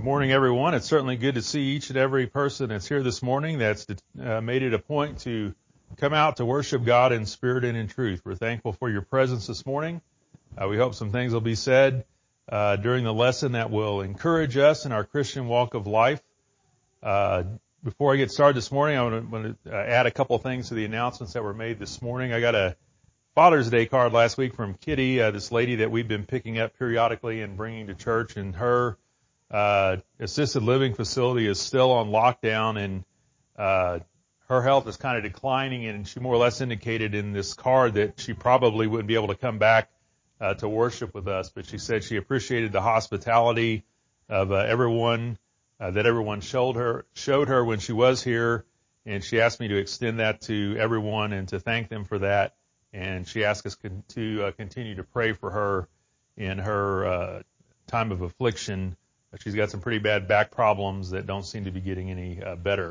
Morning, everyone. It's certainly good to see each and every person that's here this morning that's made it a point to come out to worship God in spirit and in truth. We're thankful for your presence this morning. We hope some things will be said during the lesson that will encourage us in our Christian walk of life. Before I get started this morning, I want to add a couple of things to the announcements that were made this morning. I got a Father's Day card last week from Kitty, this lady that we've been picking up periodically and bringing to church, and her assisted living facility is still on lockdown, and her health is kind of declining, and she more or less indicated in this card that she probably wouldn't be able to come back to worship with us, but she said she appreciated the hospitality of everyone that everyone showed her when she was here, and she asked me to extend that to everyone and to thank them for that, and she asked us to continue to pray for her in her time of affliction. She's got some pretty bad back problems that don't seem to be getting any better.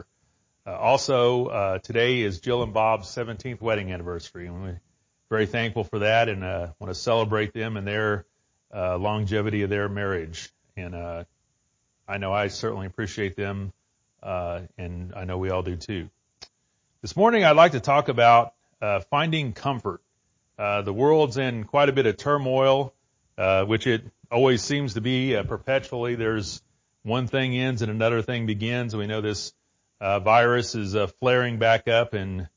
Also, today is Jill and Bob's 17th wedding anniversary, and we're very thankful for that, and want to celebrate them and their longevity of their marriage. And I know I certainly appreciate them, and I know we all do too. This morning, I'd like to talk about finding comfort. The world's in quite a bit of turmoil, which it always seems to be perpetually. There's one thing ends and another thing begins. We know this virus is flaring back up, and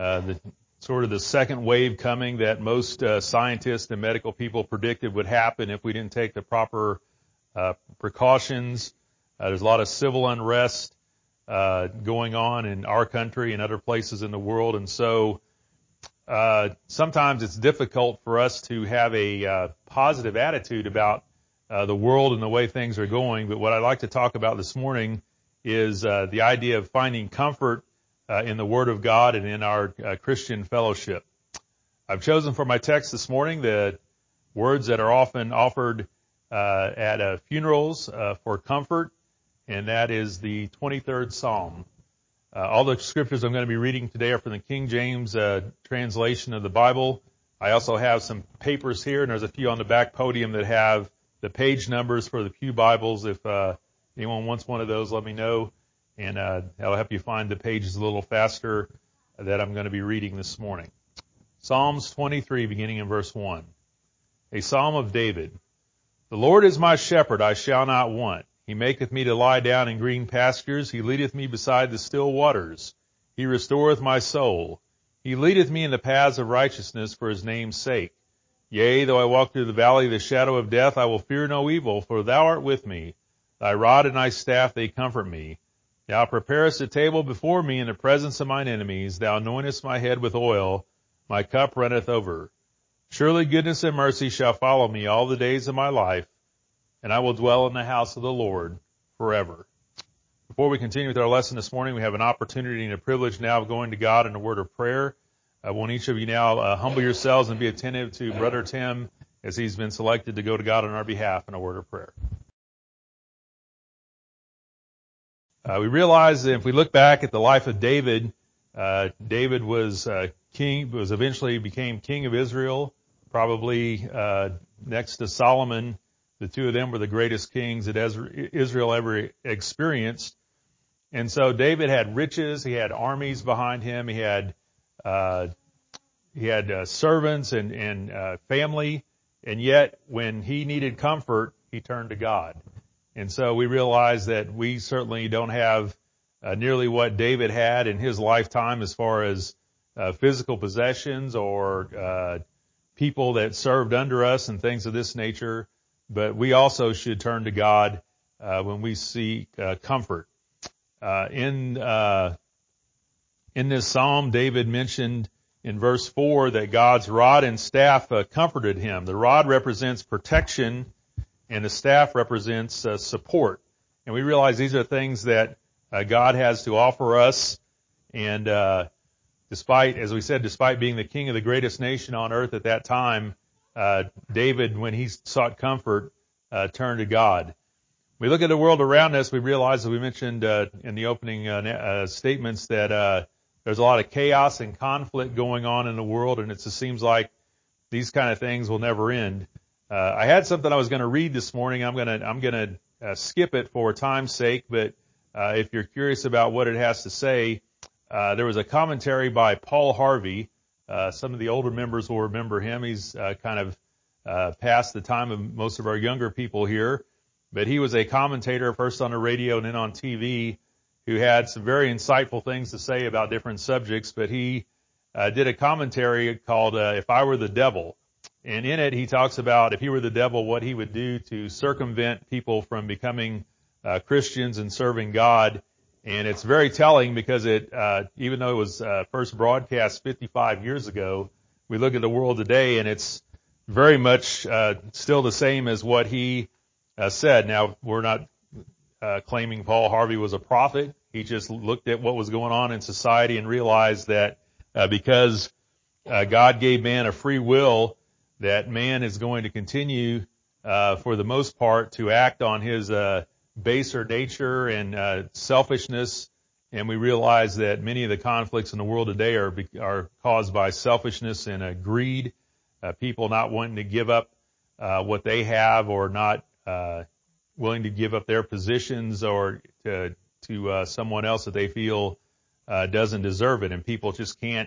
the second wave coming that most scientists and medical people predicted would happen if we didn't take the proper precautions. There's a lot of civil unrest going on in our country and other places in the world, and so sometimes it's difficult for us to have a positive attitude about the world and the way things are going. But what I'd like to talk about this morning is the idea of finding comfort in the Word of God and in our Christian fellowship. I've chosen for my text this morning the words that are often offered at funerals for comfort, and that is the 23rd Psalm. All the scriptures I'm going to be reading today are from the King James translation of the Bible. I also have some papers here, and there's a few on the back podium that have the page numbers for the pew Bibles. If anyone wants one of those, let me know, and that'll help you find the pages a little faster that I'm going to be reading this morning. Psalms 23, beginning in verse 1. A psalm of David. The Lord is my shepherd, I shall not want. He maketh me to lie down in green pastures. He leadeth me beside the still waters. He restoreth my soul. He leadeth me in the paths of righteousness for his name's sake. Yea, though I walk through the valley of the shadow of death, I will fear no evil, for thou art with me. Thy rod and thy staff, they comfort me. Thou preparest a table before me in the presence of mine enemies. Thou anointest my head with oil. My cup runneth over. Surely goodness and mercy shall follow me all the days of my life, and I will dwell in the house of the Lord forever. Before we continue with our lesson this morning, we have an opportunity and a privilege now of going to God in a word of prayer. I want each of you now humble yourselves and be attentive to Brother Tim as he's been selected to go to God on our behalf in a word of prayer. We realize that if we look back at the life of David, David was eventually became king of Israel, probably next to Solomon. The two of them were the greatest kings that Israel ever experienced. And so David had riches, he had armies behind him, he had servants and family, and yet when he needed comfort, he turned to God. And so we realize that we certainly don't have nearly what David had in his lifetime as far as physical possessions or people that served under us and things of this nature. But we also should turn to God when we seek comfort. In this psalm, David mentioned in verse 4 that God's rod and staff comforted him. The rod represents protection, and the staff represents support. And we realize these are things that God has to offer us. And despite being the king of the greatest nation on earth at that time, David, when he sought comfort, turned to God. We look at the world around us, we realize, as we mentioned in the opening statements, that there's a lot of chaos and conflict going on in the world, and it just seems like these kind of things will never end. I had something I was going to read this morning. I'm going to skip it for time's sake, but if you're curious about what it has to say, there was a commentary by Paul Harvey. Some of the older members will remember him. He's kind of past the time of most of our younger people here, but he was a commentator first on the radio and then on TV who had some very insightful things to say about different subjects, but he did a commentary called If I Were the Devil. And in it, he talks about if he were the devil, what he would do to circumvent people from becoming Christians and serving God. And it's very telling because it, even though it was first broadcast 55 years ago, we look at the world today and it's very much still the same as what he said. Now, we're not claiming Paul Harvey was a prophet. He just looked at what was going on in society and realized that because God gave man a free will, that man is going to continue, for the most part, to act on his baser nature and selfishness. And we realize that many of the conflicts in the world today are caused by selfishness and greed, people not wanting to give up what they have or not willing to give up their positions or to someone else that they feel doesn't deserve it. And people just can't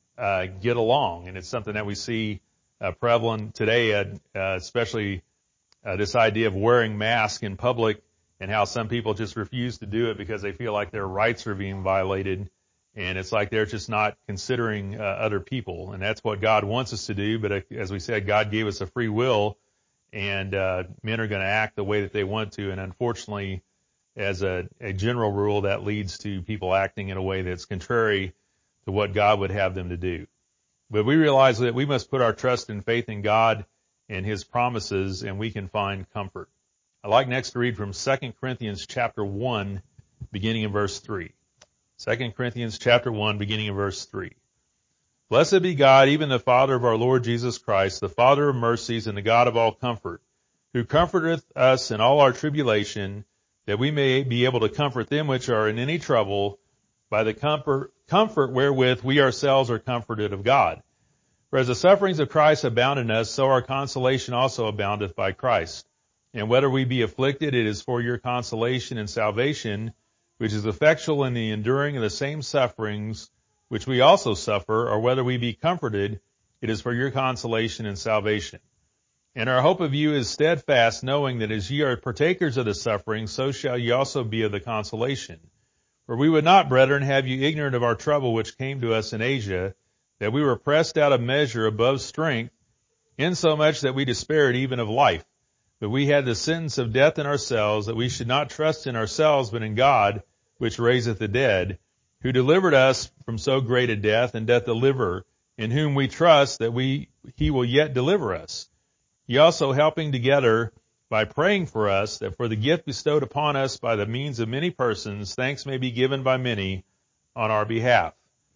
get along. And it's something that we see prevalent today, especially this idea of wearing masks in public and how some people just refuse to do it because they feel like their rights are being violated. And it's like they're just not considering other people. And that's what God wants us to do. But as we said, God gave us a free will, and men are going to act the way that they want to. And unfortunately, as a general rule, that leads to people acting in a way that's contrary to what God would have them to do. But we realize that we must put our trust and faith in God and His promises, and we can find comfort. I'd like next to read from 2 Corinthians chapter 1, beginning in verse 3. 2 Corinthians chapter 1, beginning in verse 3. Blessed be God, even the Father of our Lord Jesus Christ, the Father of mercies and the God of all comfort, who comforteth us in all our tribulation, that we may be able to comfort them which are in any trouble by the comfort wherewith we ourselves are comforted of God. For as the sufferings of Christ abound in us, so our consolation also aboundeth by Christ. And whether we be afflicted, it is for your consolation and salvation, which is effectual in the enduring of the same sufferings which we also suffer, or whether we be comforted, it is for your consolation and salvation. And our hope of you is steadfast, knowing that as ye are partakers of the suffering, so shall ye also be of the consolation. For we would not, brethren, have you ignorant of our trouble which came to us in Asia, that we were pressed out of measure above strength, insomuch that we despaired even of life. But we had the sentence of death in ourselves, that we should not trust in ourselves, but in God, which raiseth the dead, who delivered us from so great a death, and doth deliver, in whom we trust that he will yet deliver us. Ye also helping together by praying for us, that for the gift bestowed upon us by the means of many persons, thanks may be given by many on our behalf.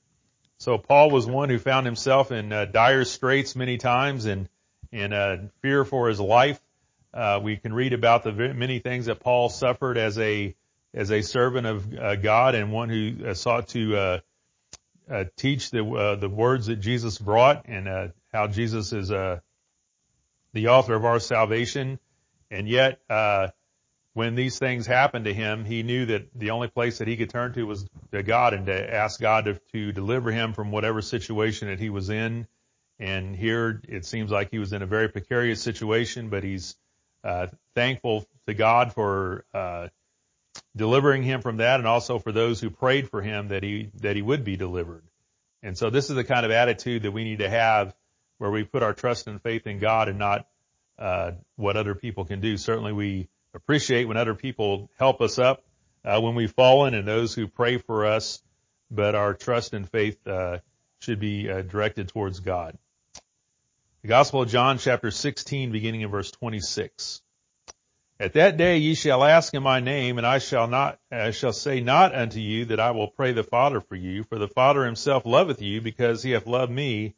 So Paul was one who found himself in dire straits many times and fear for his life. We can read about the many things that Paul suffered as a servant of God, and one who sought to teach the words that Jesus brought, and how Jesus is the author of our salvation. And yet, when these things happened to him, he knew that the only place that he could turn to was to God, and to ask God to deliver him from whatever situation that he was in. And here it seems like he was in a very precarious situation, but he's thankful to God for delivering him from that, and also for those who prayed for him that he would be delivered. And so this is the kind of attitude that we need to have, where we put our trust and faith in God and not what other people can do. Certainly we appreciate when other people help us up when we've fallen, and those who pray for us, but our trust and faith should be directed towards God. The Gospel of John, chapter 16, beginning in verse 26. At that day ye shall ask in my name, and I shall say not unto you that I will pray the Father for you, for the Father himself loveth you, because he hath loved me,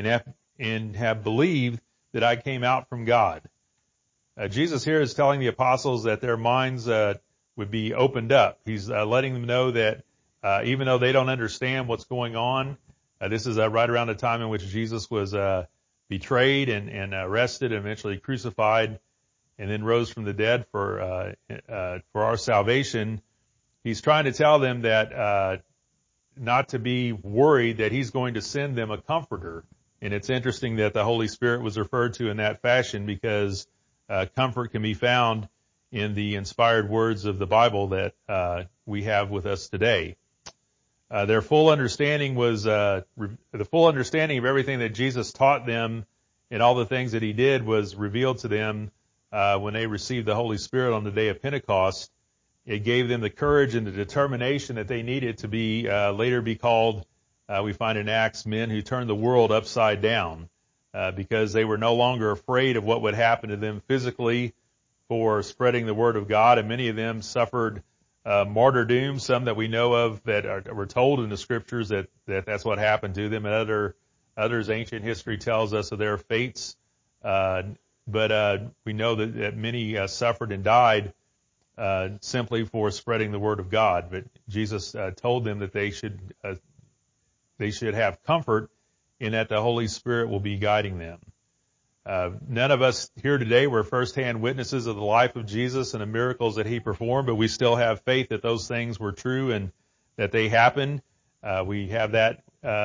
and have believed that I came out from God. Jesus here is telling the apostles that their minds would be opened up. He's letting them know that even though they don't understand what's going on, this is right around the time in which Jesus was betrayed and arrested and eventually crucified. and then rose from the dead for our salvation, he's trying to tell them that not to be worried that he's going to send them a comforter. And it's interesting that the Holy Spirit was referred to in that fashion because comfort can be found in the inspired words of the Bible that we have with us today. Their full understanding was the full understanding of everything that Jesus taught them and all the things that he did was revealed to them when they received the Holy Spirit on the day of Pentecost. It gave them the courage and the determination that they needed to be later be called, we find in Acts, men who turned the world upside down because they were no longer afraid of what would happen to them physically for spreading the word of God, and many of them suffered martyrdom, some that we know of that were told in the scriptures that's what happened to them, and others ancient history tells us of their fates. But we know that many suffered and died simply for spreading the word of God. But Jesus told them that they should have comfort in that the Holy Spirit will be guiding them. None of us here today were firsthand witnesses of the life of Jesus and the miracles that he performed, but we still have faith that those things were true and that they happened. We have that.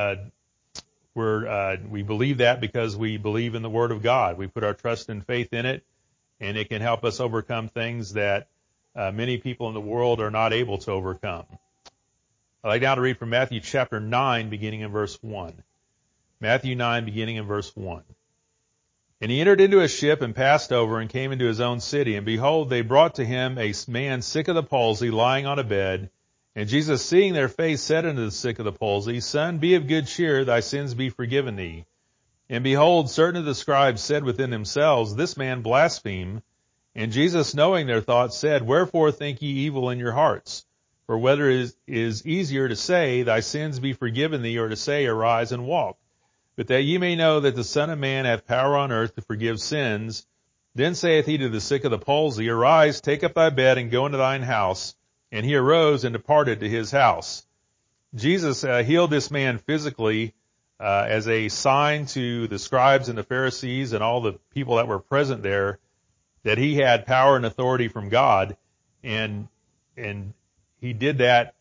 We believe that because we believe in the Word of God. We put our trust and faith in it, and it can help us overcome things that many people in the world are not able to overcome. I'd like now to read from Matthew chapter 9, beginning in verse 1. Matthew 9, beginning in verse 1. And he entered into a ship and passed over and came into his own city. And behold, they brought to him a man sick of the palsy, lying on a bed. And Jesus, seeing their faith, said unto the sick of the palsy, Son, be of good cheer, thy sins be forgiven thee. And behold, certain of the scribes said within themselves, This man blaspheme. And Jesus, knowing their thoughts, said, Wherefore think ye evil in your hearts? For whether it is easier to say, Thy sins be forgiven thee, or to say, Arise and walk. But that ye may know that the Son of Man hath power on earth to forgive sins, then saith he to the sick of the palsy, Arise, take up thy bed, and go into thine house. And he arose and departed to his house. Jesus healed this man physically as a sign to the scribes and the Pharisees and all the people that were present there that he had power and authority from God. And he did that,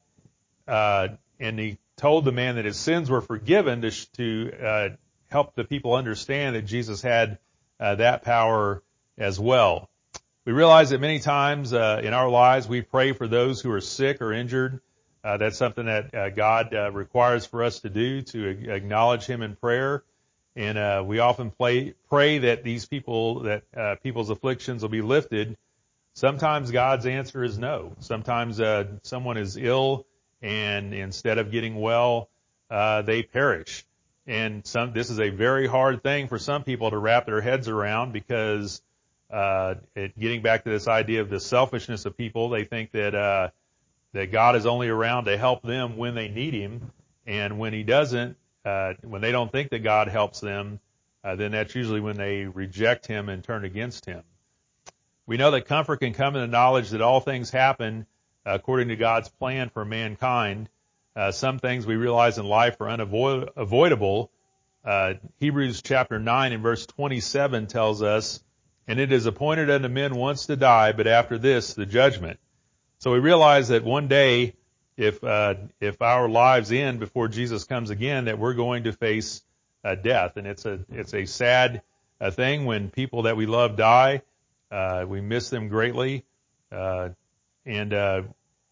and he told the man that his sins were forgiven to help the people understand that Jesus had that power as well. We realize that many times in our lives we pray for those who are sick or injured. That's something that God requires for us to do, to acknowledge him in prayer. And we often pray that these people's afflictions will be lifted. Sometimes God's answer is no. Sometimes someone is ill, and instead of getting well, they perish. And this is a very hard thing for some people to wrap their heads around because getting back to this idea of the selfishness of people, they think that God is only around to help them when they need him, and when he doesn't, when they don't think that God helps them, then that's usually when they reject him and turn against him. We know that comfort can come in the knowledge that all things happen according to God's plan for mankind. Some things we realize in life are unavoidable. Hebrews chapter 9 and verse 27 tells us, And it is appointed unto men once to die, but after this the judgment. So we realize that one day, if our lives end before Jesus comes again, that we're going to face death. And it's a sad thing when people that we love die. We miss them greatly. And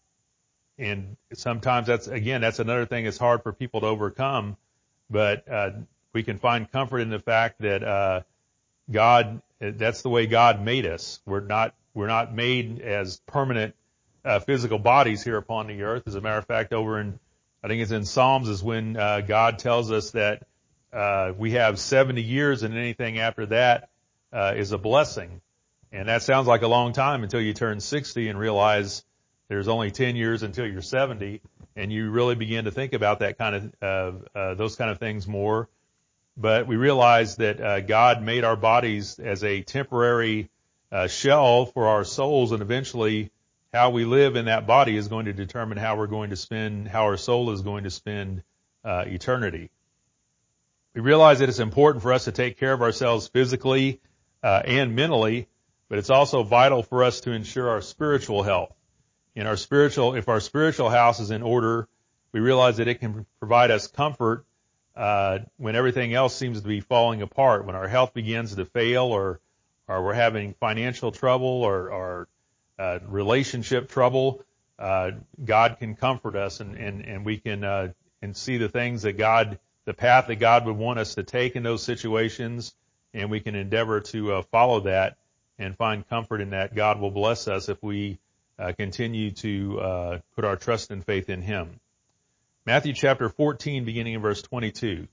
sometimes that's another thing that's hard for people to overcome. But we can find comfort in the fact that that's the way God made us. We're not made as permanent physical bodies here upon the earth. As a matter of fact, I think it's in Psalms is when God tells us that we have 70 years, and anything after that is a blessing. And that sounds like a long time until you turn 60 and realize there's only 10 years until you're 70, and you really begin to think about that kind of those kind of things more. But we realize that God made our bodies as a temporary shell for our souls, and eventually how we live in that body is going to determine how our soul is going to spend eternity. We realize that it's important for us to take care of ourselves physically and mentally. but it's also vital for us to ensure our spiritual health. If our spiritual house is in order, we realize that it can provide us comfort when everything else seems to be falling apart, when our health begins to fail, or we're having financial trouble or relationship trouble. God can comfort us, and we can and see the things that the path that God would want us to take in those situations, and we can endeavor to follow that and find comfort in that. God will bless us if we continue to put our trust and faith in Him. Matthew chapter 14, beginning in verse 22.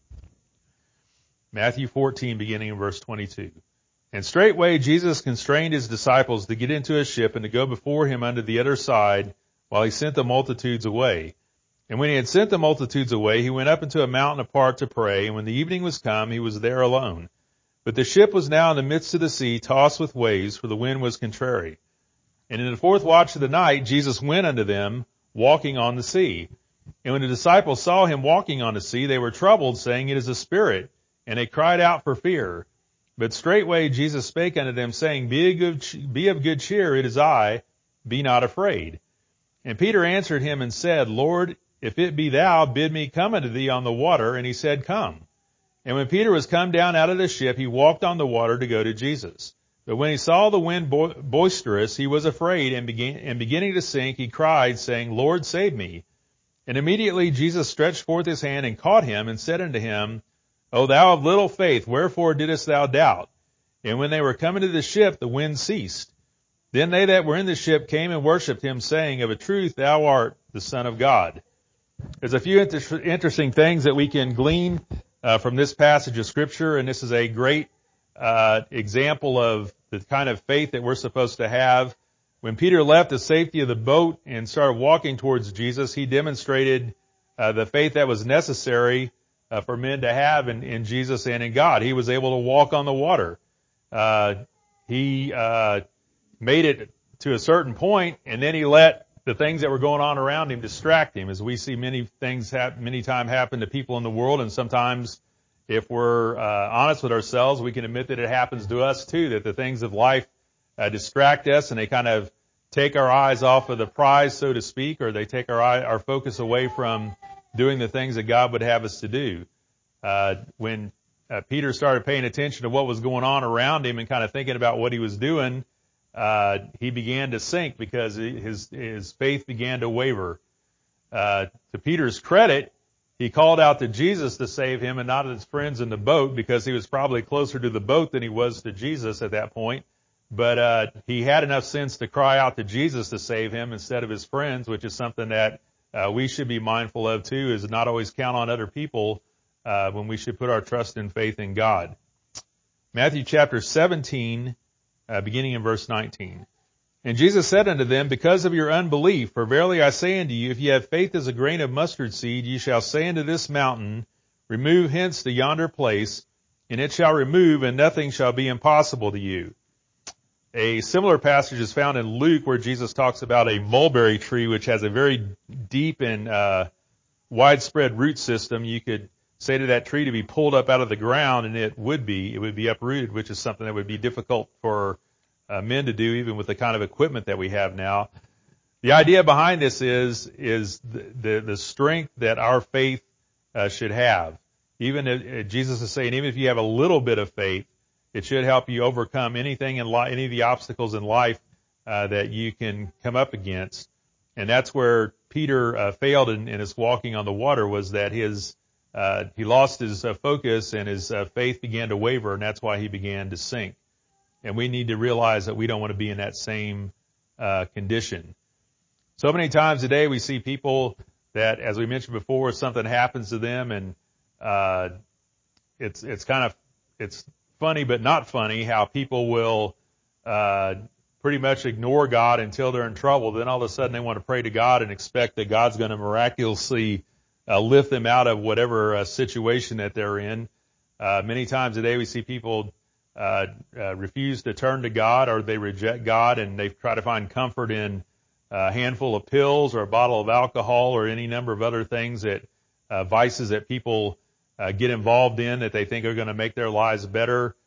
Matthew 14, beginning in verse 22. And straightway Jesus constrained his disciples to get into a ship and to go before him unto the other side, while he sent the multitudes away. And when he had sent the multitudes away, he went up into a mountain apart to pray, and when the evening was come, he was there alone. But the ship was now in the midst of the sea, tossed with waves, for the wind was contrary. And in the fourth watch of the night, Jesus went unto them, walking on the sea. And when the disciples saw him walking on the sea, they were troubled, saying, It is a spirit. And they cried out for fear. But straightway Jesus spake unto them, saying, Be of good cheer, it is I, be not afraid. And Peter answered him and said, Lord, if it be thou, bid me come unto thee on the water. And he said, Come. And when Peter was come down out of the ship, he walked on the water to go to Jesus. But when he saw the wind boisterous, he was afraid, and beginning to sink, he cried, saying, Lord, save me. And immediately Jesus stretched forth his hand and caught him, and said unto him, O thou of little faith, wherefore didst thou doubt? And when they were come into the ship, the wind ceased. Then they that were in the ship came and worshipped him, saying, Of a truth thou art the Son of God. There's a few interesting things that we can glean from this passage of Scripture, and this is a great example of the kind of faith that we're supposed to have. When Peter left the safety of the boat and started walking towards Jesus, he demonstrated the faith that was necessary for men to have in Jesus and in God. He was able to walk on the water. He made it to a certain point, and then he let the things that were going on around him distract him, as we see many things many times happen to people in the world, and sometimes if we're honest with ourselves, we can admit that it happens to us too, that the things of life distract us, and they kind of take our eyes off of the prize, so to speak, or they take our focus away from doing the things that God would have us to do. When Peter started paying attention to what was going on around him and kind of thinking about what he was doing, he began to sink because his faith began to waver. To Peter's credit, he called out to Jesus to save him and not his friends in the boat, because he was probably closer to the boat than he was to Jesus at that point. But he had enough sense to cry out to Jesus to save him instead of his friends, which is something that we should be mindful of too, is not always count on other people when we should put our trust and faith in God. Matthew chapter 17, beginning in verse 19. And Jesus said unto them, Because of your unbelief, for verily I say unto you, if ye have faith as a grain of mustard seed, ye shall say unto this mountain, Remove hence to yonder place, and it shall remove, and nothing shall be impossible to you. A similar passage is found in Luke, where Jesus talks about a mulberry tree which has a very deep and widespread root system. You could say to that tree to be pulled up out of the ground, and it would be uprooted, which is something that would be difficult for men to do, even with the kind of equipment that we have now. The idea behind this is the strength that our faith should have. Even Jesus is saying, even if you have a little bit of faith, it should help you overcome anything in life, any of the obstacles in life that you can come up against. And that's where Peter failed in his walking on the water, was that he lost his focus and his faith began to waver, and that's why he began to sink. And we need to realize that we don't want to be in that same condition. So many times today we see people that, as we mentioned before, something happens to them, and it's funny but not funny how people will pretty much ignore God until they're in trouble. Then all of a sudden they want to pray to God and expect that God's going to miraculously lift them out of whatever situation that they're in. Many times today we see people refuse to turn to God, or they reject God, and they try to find comfort in a handful of pills or a bottle of alcohol or any number of other things, that vices that people get involved in that they think are going to make their lives better,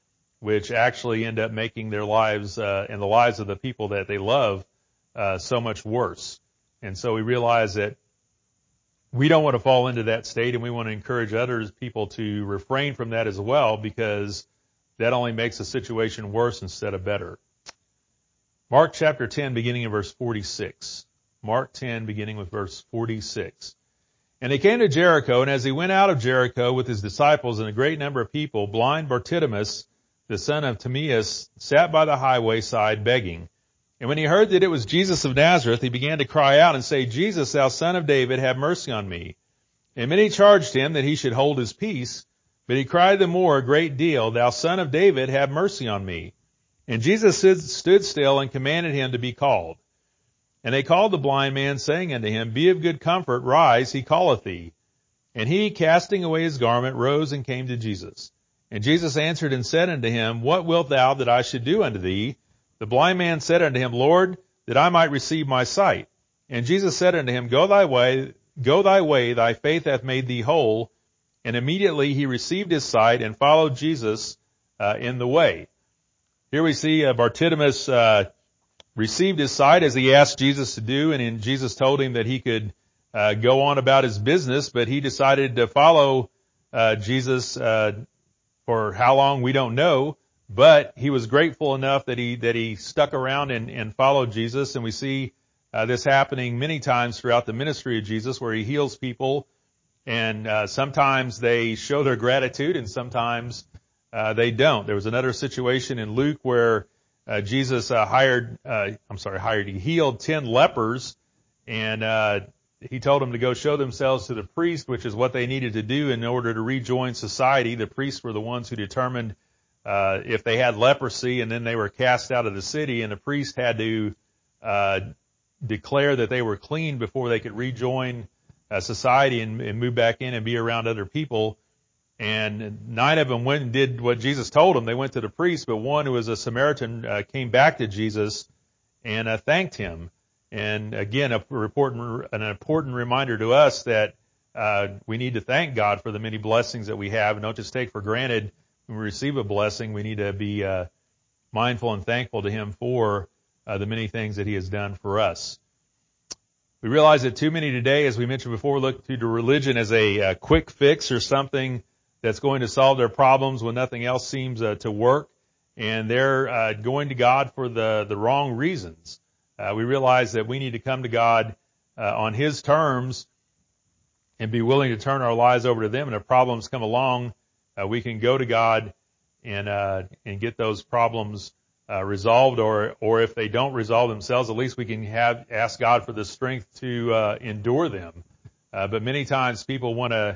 which actually end up making their lives and the lives of the people that they love so much worse. And so we realize that we don't want to fall into that state, and we want to encourage people to refrain from that as well, because that only makes the situation worse instead of better. Mark chapter 10, beginning in verse 46. Mark 10, beginning with verse 46. And he came to Jericho, and as he went out of Jericho with his disciples and a great number of people, blind Bartimaeus, the son of Timaeus, sat by the highway side begging. And when he heard that it was Jesus of Nazareth, he began to cry out and say, Jesus, thou son of David, have mercy on me. And many charged him that he should hold his peace, but he cried the more a great deal, Thou son of David, have mercy on me. And Jesus stood still and commanded him to be called. And they called the blind man, saying unto him, Be of good comfort, rise, he calleth thee. And he, casting away his garment, rose and came to Jesus. And Jesus answered and said unto him, What wilt thou that I should do unto thee? The blind man said unto him, Lord, that I might receive my sight. And Jesus said unto him, Go thy way, thy faith hath made thee whole. And immediately he received his sight and followed Jesus in the way. Here we see Bartimaeus received his sight as he asked Jesus to do, and Jesus told him that he could go on about his business, but he decided to follow Jesus for how long we don't know, but he was grateful enough that he stuck around and followed Jesus, and we see this happening many times throughout the ministry of Jesus, where he heals people, and sometimes they show their gratitude, and sometimes they don't. There was another situation in Luke where Jesus he healed 10 lepers, and he told them to go show themselves to the priest, which is what they needed to do in order to rejoin society. The priests were the ones who determined if they had leprosy, and then they were cast out of the city, and the priest had to declare that they were clean before they could rejoin society and move back in and be around other people. And 9 of them went and did what Jesus told them. They went to the priest, but one, who was a Samaritan, came back to Jesus and thanked him. And again, an important reminder to us that we need to thank God for the many blessings that we have, and don't just take for granted when we receive a blessing. We need to be mindful and thankful to him for the many things that he has done for us. We realize that too many today, as we mentioned before, look to religion as a quick fix or something that's going to solve their problems when nothing else seems to work, and they're going to God for the wrong reasons. We realize that we need to come to God on his terms and be willing to turn our lives over to them. And if problems come along, we can go to God and get those problems resolved, or if they don't resolve themselves, at least we can ask God for the strength to endure them. But many times people want to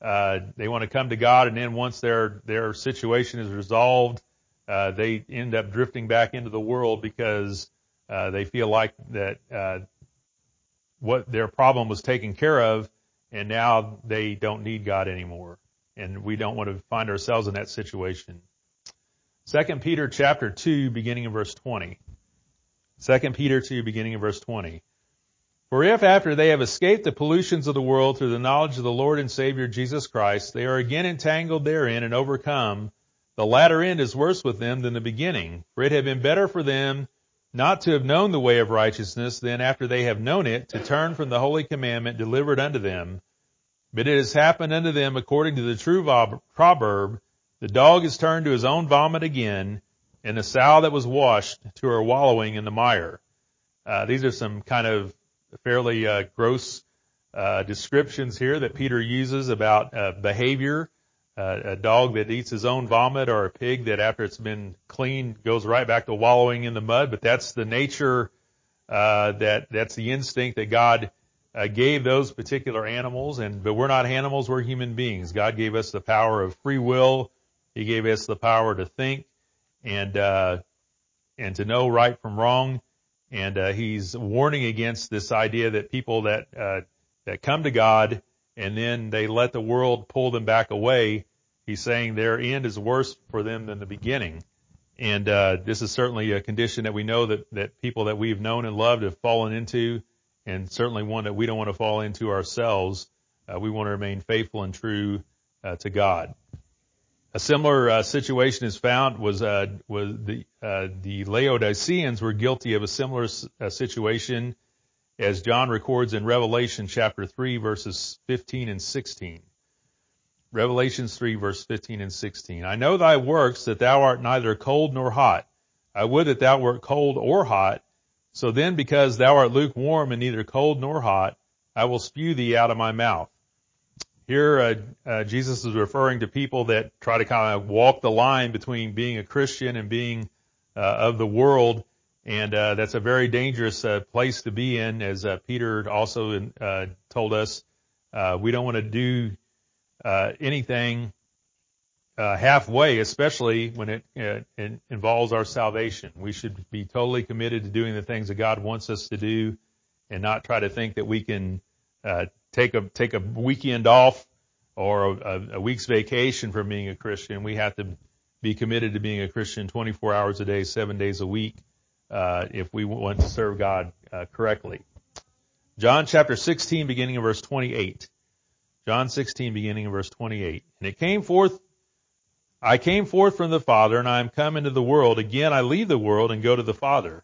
come to God, and then once their situation is resolved, they end up drifting back into the world because they feel like that what their problem was taken care of, and now they don't need God anymore. And we don't want to find ourselves in that situation. 2 Peter chapter 2, beginning in verse 20. 2 Peter 2, beginning in verse 20. For if after they have escaped the pollutions of the world through the knowledge of the Lord and Savior Jesus Christ, they are again entangled therein and overcome, the latter end is worse with them than the beginning. For it had been better for them not to have known the way of righteousness than after they have known it, to turn from the holy commandment delivered unto them. But it has happened unto them according to the true proverb, the dog is turned to his own vomit again, and the sow that was washed to her wallowing in the mire. These are some kind of fairly gross descriptions here that Peter uses about behavior. A dog that eats his own vomit, or a pig that after it's been cleaned goes right back to wallowing in the mud. But that's the nature, that's the instinct that God gave those particular animals. But we're not animals, we're human beings. God gave us the power of free will. He gave us the power to think and to know right from wrong. And he's warning against this idea that people that come to God and then they let the world pull them back away. He's saying their end is worse for them than the beginning. And this is certainly a condition that we know that people that we've known and loved have fallen into, and certainly one that we don't want to fall into ourselves. We want to remain faithful and true to God. A similar situation is found was the Laodiceans were guilty of a similar situation as John records in Revelation chapter 3 verses 15 and 16. Revelations 3 verse 15 and 16. I know thy works, that thou art neither cold nor hot. I would that thou wert cold or hot. So then, because thou art lukewarm and neither cold nor hot, I will spew thee out of my mouth. Here, Jesus is referring to people that try to kind of walk the line between being a Christian and being of the world, and that's a very dangerous place to be in. As Peter also told us, we don't want to do anything halfway, especially when it involves our salvation. We should be totally committed to doing the things that God wants us to do, and not try to think that we can take a weekend off or a week's vacation from being a Christian. We have to be committed to being a Christian 24 hours a day, 7 days a week, if we want to serve God correctly. John chapter 16, beginning in verse 28. John 16, beginning in verse 28. And I came forth from the Father, and I am come into the world. Again I leave the world and go to the Father.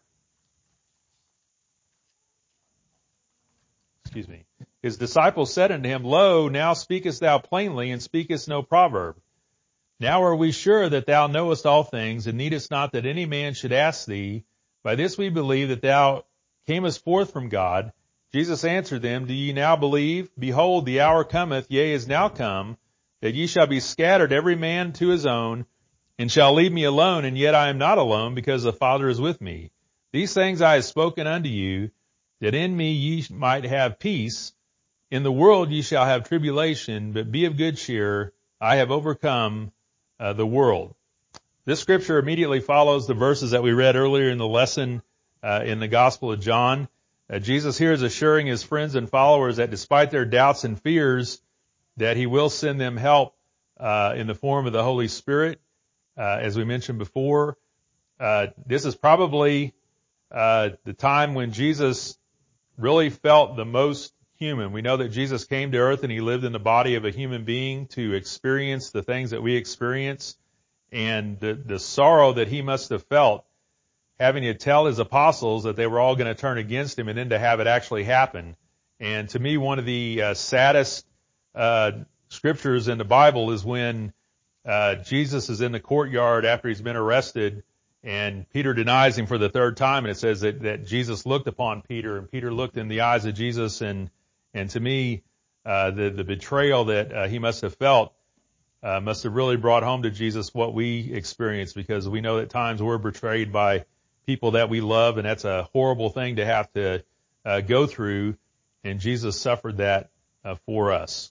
Excuse me. His disciples said unto him, Lo, now speakest thou plainly, and speakest no proverb. Now are we sure that thou knowest all things, and needest not that any man should ask thee. By this we believe that thou camest forth from God. Jesus answered them, Do ye now believe? Behold, the hour cometh, yea, is now come, that ye shall be scattered every man to his own, and shall leave me alone, and yet I am not alone, because the Father is with me. These things I have spoken unto you, that in me ye might have peace. In the world ye shall have tribulation, but be of good cheer. I have overcome the world. This scripture immediately follows the verses that we read earlier in the lesson in the Gospel of John. Jesus here is assuring his friends and followers that despite their doubts and fears, that he will send them help in the form of the Holy Spirit. As we mentioned before, this is probably the time when Jesus really felt the most human. We know that Jesus came to earth and he lived in the body of a human being to experience the things that we experience, and the sorrow that he must have felt having to tell his apostles that they were all going to turn against him, and then to have it actually happen. And to me, one of the saddest scriptures in the Bible is when Jesus is in the courtyard after he's been arrested, and Peter denies him for the third time, and it says that Jesus looked upon Peter, and Peter looked in the eyes of Jesus, and to me, the betrayal that he must have felt must have really brought home to Jesus what we experience, because we know that times we're betrayed by people that we love, and that's a horrible thing to have to go through, and Jesus suffered that for us.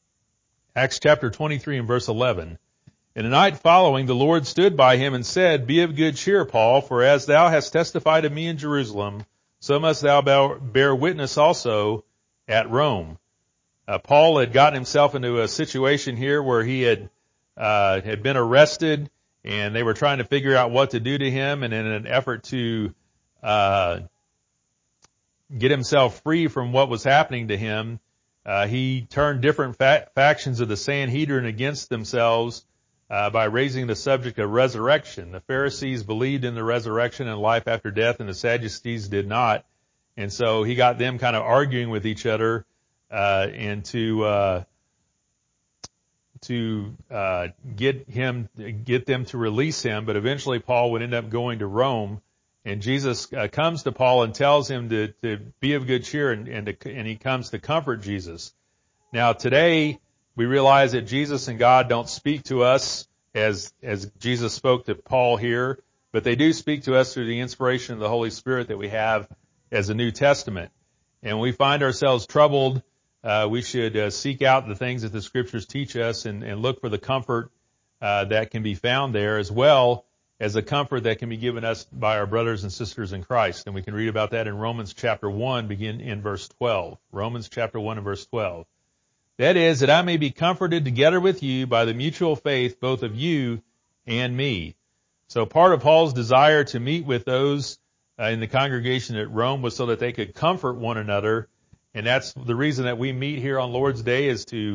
Acts chapter 23 and verse 11. In the night following, the Lord stood by him and said, Be of good cheer, Paul, for as thou hast testified of me in Jerusalem, so must thou bear witness also at Rome. Paul had gotten himself into a situation here where he had been arrested, and they were trying to figure out what to do to him, and in an effort to get himself free from what was happening to him, he turned different factions of the Sanhedrin against themselves by raising the subject of resurrection. The Pharisees believed in the resurrection and life after death, and the Sadducees did not. And so he got them kind of arguing with each other, and to get them to release him. But eventually Paul would end up going to Rome, and Jesus comes to Paul and tells him to be of good cheer, and he comes to comfort Jesus. Now today, we realize that Jesus and God don't speak to us as Jesus spoke to Paul here, but they do speak to us through the inspiration of the Holy Spirit that we have as the New Testament. And when we find ourselves troubled, we should seek out the things that the Scriptures teach us and look for the comfort that can be found there, as well as the comfort that can be given us by our brothers and sisters in Christ. And we can read about that in Romans chapter 1, begin in verse 12. Romans chapter 1 and verse 12. That is, that I may be comforted together with you by the mutual faith both of you and me. So part of Paul's desire to meet with those in the congregation at Rome was so that they could comfort one another. And that's the reason that we meet here on Lord's Day, is to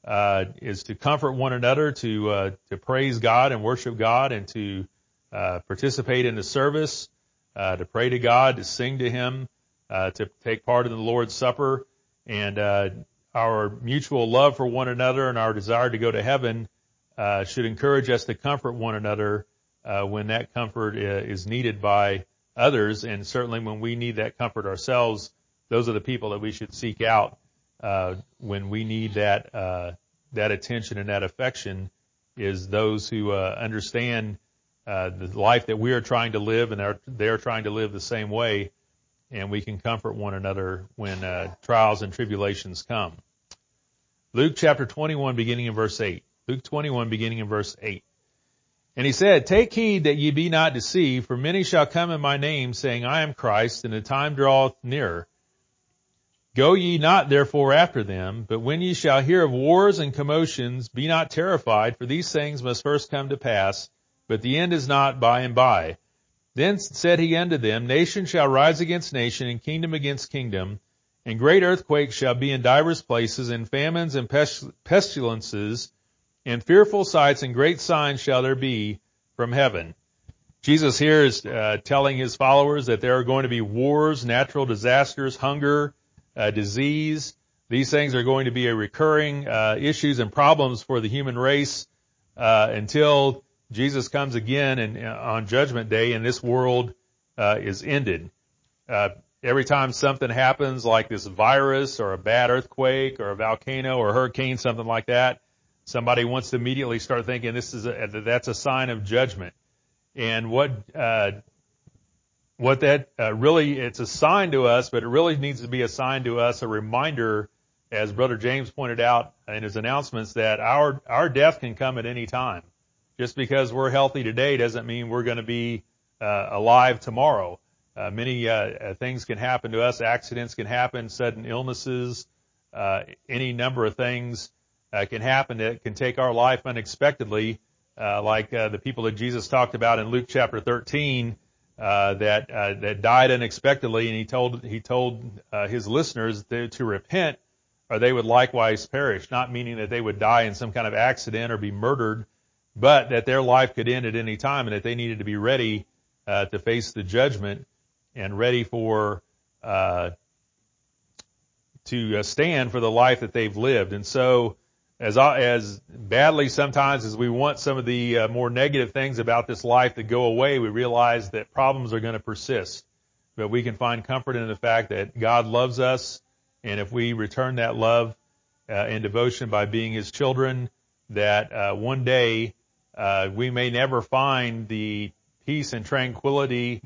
is to comfort one another, to praise God and worship God, and to participate in the service, to pray to God, to sing to Him, to take part in the Lord's Supper, and our mutual love for one another and our desire to go to heaven should encourage us to comfort one another when that comfort is needed by others, and certainly when we need that comfort ourselves. Those are the people that we should seek out when we need that attention and that affection, is those who understand the life that we are trying to live, and they're trying to live the same way, and we can comfort one another when trials and tribulations come. Luke chapter 21, beginning in verse 8. Luke 21, beginning in verse 8. And he said, "Take heed that ye be not deceived, for many shall come in my name, saying, I am Christ, and the time draweth nearer. Go ye not therefore after them, but when ye shall hear of wars and commotions, be not terrified, for these things must first come to pass, but the end is not by and by. Then said he unto them, Nation shall rise against nation, and kingdom against kingdom, and great earthquakes shall be in divers places, and famines and pestilences, and fearful sights and great signs shall there be from heaven." Jesus here is telling his followers that there are going to be wars, natural disasters, hunger, disease. These things are going to be a recurring issues and problems for the human race until Jesus comes again and on Judgment Day, and this world is ended. Every time something happens, like this virus or a bad earthquake or a volcano or a hurricane, something like that, somebody wants to immediately start thinking that's a sign of judgment. And what that really, it's a sign to us, but it really needs to be a sign to us, a reminder, as Brother James pointed out in his announcements, that our death can come at any time. Just because we're healthy today doesn't mean we're going to be alive tomorrow. Many things can happen to us. Accidents can happen, sudden illnesses, any number of things can happen that can take our life unexpectedly, like the people that Jesus talked about in Luke chapter 13 that died unexpectedly, and he told his listeners to repent, or they would likewise perish. Not meaning that they would die in some kind of accident or be murdered, but that their life could end at any time, and that they needed to be ready to face the judgment, and ready for to stand for the life that they've lived. And so, as badly sometimes as we want some of the more negative things about this life to go away, we realize that problems are going to persist. But we can find comfort in the fact that God loves us, and if we return that love and devotion by being His children, that one day we may never find the peace and tranquility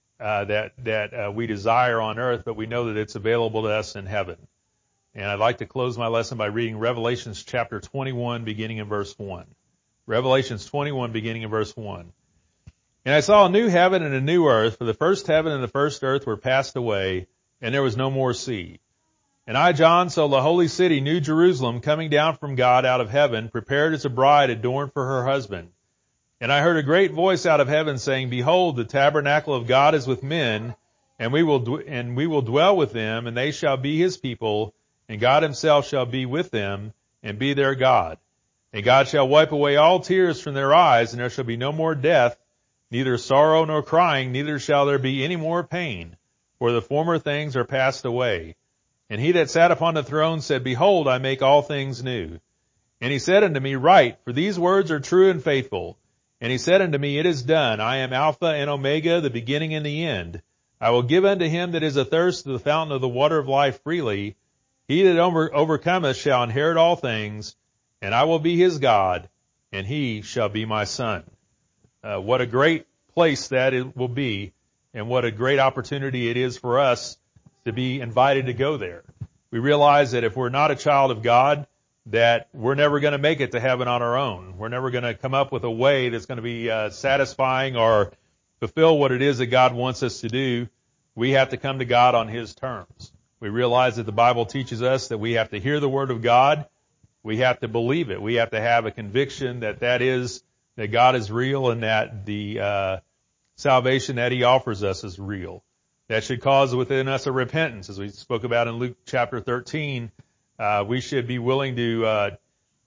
that we desire on earth, but we know that it's available to us in heaven. And I'd like to close my lesson by reading Revelations chapter 21, beginning in verse 1. Revelations 21, beginning in verse 1. "And I saw a new heaven and a new earth, for the first heaven and the first earth were passed away, and there was no more sea. And I, John, saw the holy city, New Jerusalem, coming down from God out of heaven, prepared as a bride adorned for her husband. And I heard a great voice out of heaven saying, Behold, the tabernacle of God is with men, and we will dwell with them, and they shall be His people, and God Himself shall be with them, and be their God. And God shall wipe away all tears from their eyes, and there shall be no more death, neither sorrow nor crying, neither shall there be any more pain, for the former things are passed away. And He that sat upon the throne said, Behold, I make all things new. And He said unto me, Write, for these words are true and faithful. And He said unto me, It is done. I am Alpha and Omega, the beginning and the end. I will give unto him that is athirst of the fountain of the water of life freely. He that overcometh shall inherit all things, and I will be his God, and he shall be my son." What a great place that it will be, and what a great opportunity it is for us to be invited to go there. We realize that if we're not a child of God, that we're never going to make it to heaven on our own. We're never going to come up with a way that's going to be satisfying or fulfill what it is that God wants us to do. We have to come to God on His terms. We realize that the Bible teaches us that we have to hear the Word of God. We have to believe it. We have to have a conviction that God is real, and that the salvation that He offers us is real. That should cause within us a repentance, as we spoke about in Luke chapter 13. We should be willing to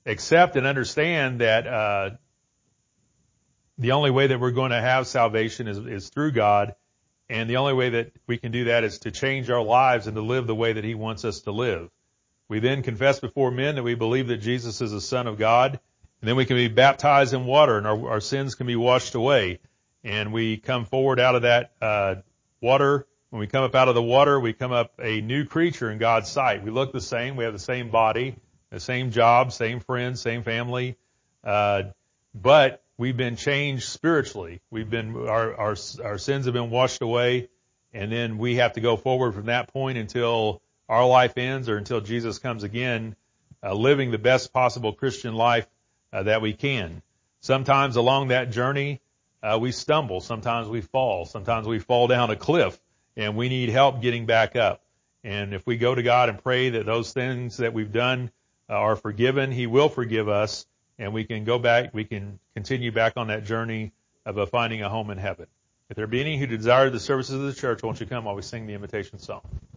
accept and understand that the only way that we're going to have salvation is through God, and the only way that we can do that is to change our lives and to live the way that He wants us to live. We then confess before men that we believe that Jesus is the Son of God, and then we can be baptized in water, and our sins can be washed away. And we come forward out of that water. When we come up out of the water, we come up a new creature in God's sight. We look the same. We have the same body, the same job, same friends, same family. But we've been changed spiritually. Our sins have been washed away, and then we have to go forward from that point until our life ends or until Jesus comes again, living the best possible Christian life that we can. Sometimes along that journey, we stumble. Sometimes we fall. Sometimes we fall down a cliff, and we need help getting back up. And if we go to God and pray that those things that we've done are forgiven, He will forgive us, and we can go back, we can continue back on that journey of finding a home in heaven. If there be any who desire the services of the church, won't you come while we sing the invitation song?